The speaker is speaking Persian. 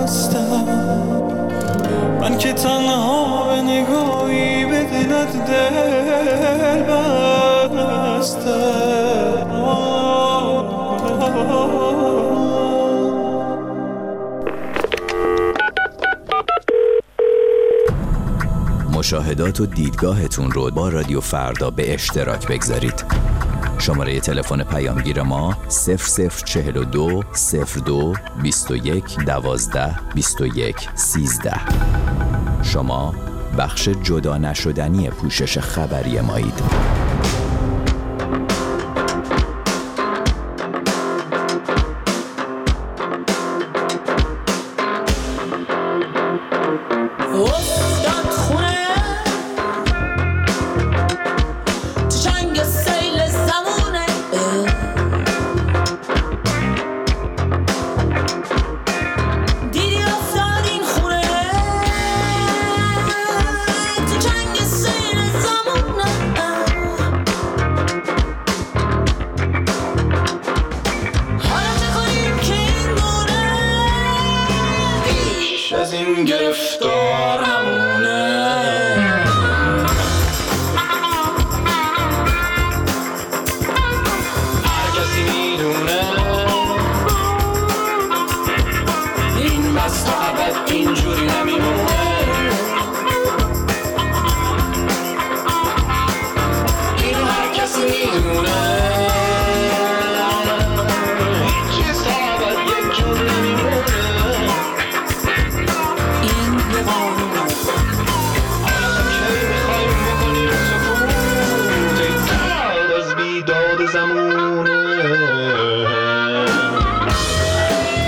من که تنها به نگاهی به دلت دل بستم. مشاهدات و دیدگاهتون رو با رادیو فردا به اشتراک بگذارید. شماره تلفن پیامگیر ما 0042 02 21 12 21 13. شما بخش جدا نشدنی پوشش خبری مایید. از این گرفتارم